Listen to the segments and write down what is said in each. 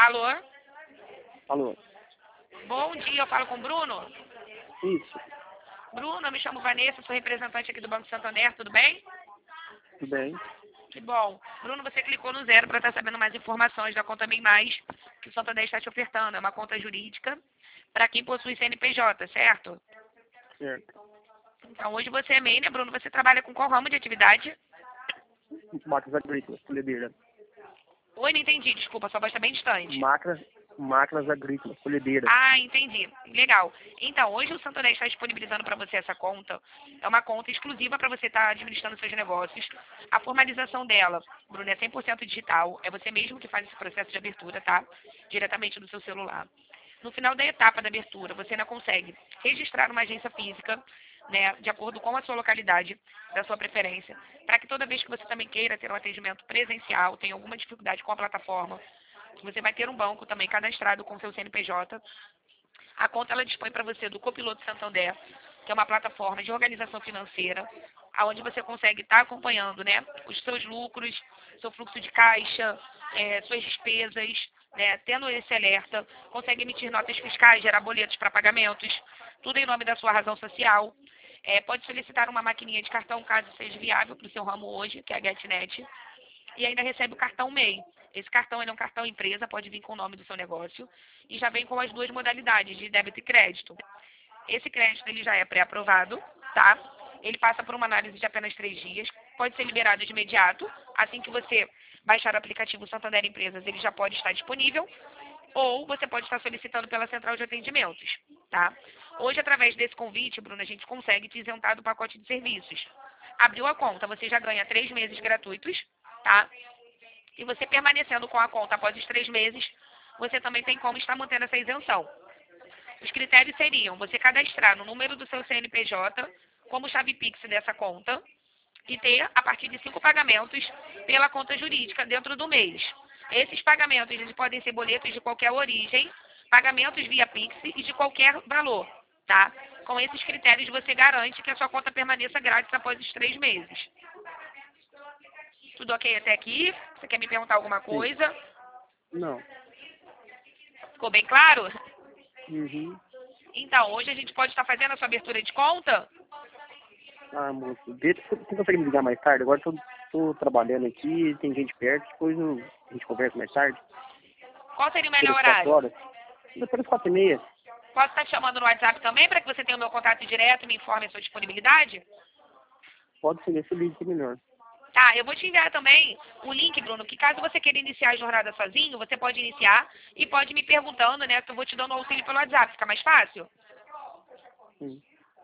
Alô? Alô? Bom dia, eu falo com o Bruno? Isso, Bruno, eu me chamo Vanessa, sou representante aqui do Banco Santander, tudo bem? tudo bem? Que bom. Bruno, você clicou no 0 para estar sabendo mais informações da conta Bem Mais, que o Santander está te ofertando. É uma conta jurídica para quem possui CNPJ, certo? Certo. Então, hoje você é MEI, né, Bruno? Você trabalha com qual ramo de atividade? Máquinas agrícolas, colhedeira. Oi, não entendi, desculpa, sua voz está bem distante. Máquinas agrícolas, colhedeira. Ah, entendi. Legal. Então, hoje o Santander está disponibilizando para você essa conta. É uma conta exclusiva para você estar administrando seus negócios. A formalização dela, Bruno, é 100% digital. É você mesmo que faz esse processo de abertura, tá? Diretamente do seu celular. No final da etapa da abertura, você ainda consegue registrar uma agência física, né, de acordo com a sua localidade, da sua preferência, para que toda vez que você também queira ter um atendimento presencial, tenha alguma dificuldade com a plataforma, você vai ter um banco também cadastrado com seu CNPJ. A conta ela dispõe para você do Copiloto Santander, que é uma plataforma de organização financeira, onde você consegue estar acompanhando, né, os seus lucros, seu fluxo de caixa, suas despesas, né, tendo esse alerta, consegue emitir notas fiscais, gerar boletos para pagamentos, tudo em nome da sua razão social. Pode solicitar uma maquininha de cartão, caso seja viável para o seu ramo hoje, que é a GetNet, e ainda recebe o cartão MEI. Esse cartão ele é um cartão empresa, pode vir com o nome do seu negócio, e já vem com as duas modalidades de débito e crédito. Esse crédito ele já é pré-aprovado, tá? Ele passa por uma análise de apenas 3 dias, pode ser liberado de imediato, assim que você baixar o aplicativo Santander Empresas, ele já pode estar disponível, ou você pode estar solicitando pela central de atendimentos, tá? Hoje, através desse convite, Bruna, a gente consegue te isentar do pacote de serviços. Abriu a conta, você já ganha 3 meses gratuitos, tá? E você permanecendo com a conta após os 3 meses, você também tem como estar mantendo essa isenção. Os critérios seriam você cadastrar no número do seu CNPJ como chave Pix dessa conta e ter, a partir de 5 pagamentos pela conta jurídica dentro do mês. Esses pagamentos eles podem ser boletos de qualquer origem, pagamentos via Pix e de qualquer valor, tá? Com esses critérios você garante que a sua conta permaneça grátis após os 3 meses. Tudo ok até aqui? Você quer me perguntar alguma Sim. coisa? Não. Ficou bem claro? Uhum. Então, hoje a gente pode estar fazendo a sua abertura de conta? Ah, moço, você consegue me ligar mais tarde? Agora tô trabalhando aqui, tem gente perto, depois a gente conversa mais tarde. Qual seria o melhor Pelas 4 horário? horas. Depois das 4h30. Posso estar te chamando no WhatsApp também para que você tenha o meu contato direto e me informe a sua disponibilidade? Pode ser nesse link melhor. Tá, eu vou te enviar também o link, Bruno, que caso você queira iniciar a jornada sozinho, você pode iniciar e pode me perguntando, né, que eu vou te dando auxílio pelo WhatsApp. Fica mais fácil? Sim.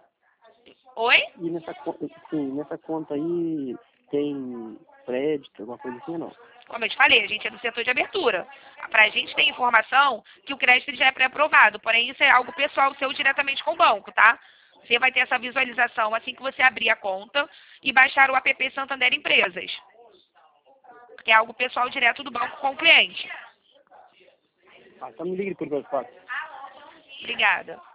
Oi? E nessa conta aí tem crédito, alguma coisa assim ou não? Como eu te falei, a gente é do setor de abertura. Para a gente ter informação que o crédito ele já é pré-aprovado, porém isso é algo pessoal seu diretamente com o banco, tá? Você vai ter essa visualização assim que você abrir a conta e baixar o app Santander Empresas, que é algo pessoal direto do banco com o cliente. Ah, então me ligue depois das 4. Obrigada.